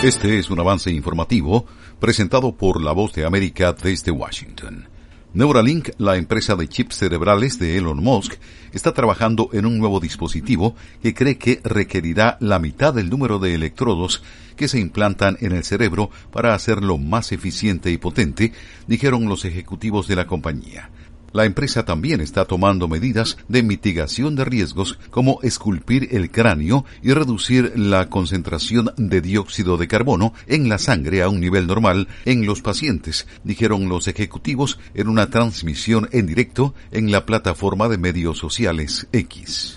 Este es un avance informativo presentado por La Voz de América desde Washington. Neuralink, la empresa de chips cerebrales de Elon Musk, está trabajando en un nuevo dispositivo que cree que requerirá la mitad del número de electrodos que se implantan en el cerebro para hacerlo más eficiente y potente, dijeron los ejecutivos de la compañía. La empresa también está tomando medidas de mitigación de riesgos como esculpir el cráneo y reducir la concentración de dióxido de carbono en la sangre a un nivel normal en los pacientes, dijeron los ejecutivos en una transmisión en directo en la plataforma de medios sociales X.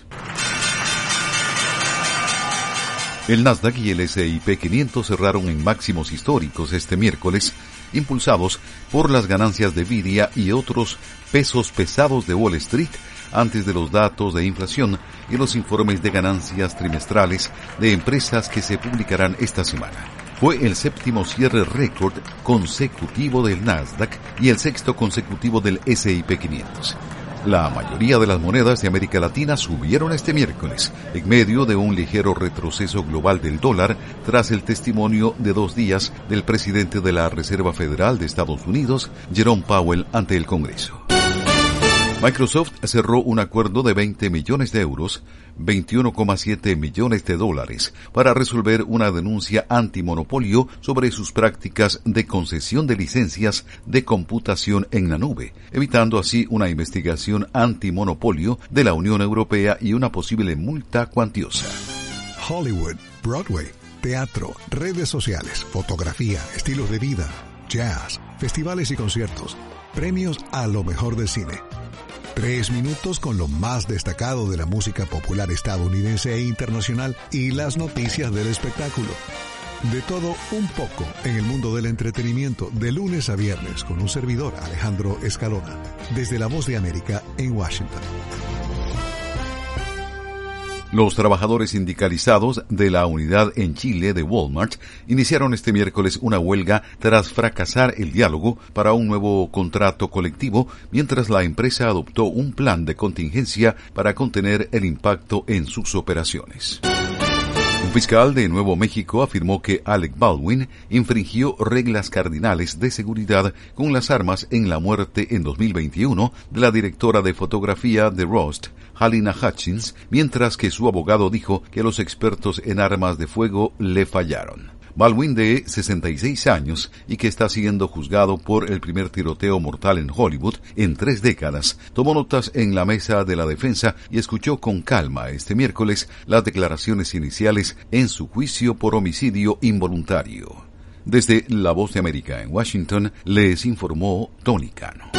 El Nasdaq y el S&P 500 cerraron en máximos históricos este miércoles, impulsados por las ganancias de Nvidia y otros pesos pesados de Wall Street antes de los datos de inflación y los informes de ganancias trimestrales de empresas que se publicarán esta semana. Fue el séptimo cierre récord consecutivo del Nasdaq y el sexto consecutivo del S&P 500. La mayoría de las monedas de América Latina subieron este miércoles, en medio de un ligero retroceso global del dólar tras el testimonio de 2 días del presidente de la Reserva Federal de Estados Unidos, Jerome Powell, ante el Congreso. Microsoft cerró un acuerdo de 20 millones de euros, 21,7 millones de dólares, para resolver una denuncia antimonopolio sobre sus prácticas de concesión de licencias de computación en la nube, evitando así una investigación antimonopolio de la Unión Europea y una posible multa cuantiosa. Hollywood, Broadway, teatro, redes sociales, fotografía, estilos de vida, jazz, festivales y conciertos, premios a lo mejor del cine. 3 minutos con lo más destacado de la música popular estadounidense e internacional y las noticias del espectáculo. De todo un poco en el mundo del entretenimiento de lunes a viernes con un servidor, Alejandro Escalona, desde La Voz de América en Washington. Los trabajadores sindicalizados de la unidad en Chile de Walmart iniciaron este miércoles una huelga tras fracasar el diálogo para un nuevo contrato colectivo, mientras la empresa adoptó un plan de contingencia para contener el impacto en sus operaciones. Un fiscal de Nuevo México afirmó que Alec Baldwin infringió reglas cardinales de seguridad con las armas en la muerte en 2021 de la directora de fotografía de Rust, Halyna Hutchins, mientras que su abogado dijo que los expertos en armas de fuego le fallaron. Baldwin, de 66 años y que está siendo juzgado por el primer tiroteo mortal en Hollywood en 3 décadas, tomó notas en la mesa de la defensa y escuchó con calma este miércoles las declaraciones iniciales en su juicio por homicidio involuntario. Desde La Voz de América en Washington, les informó Tony Cano.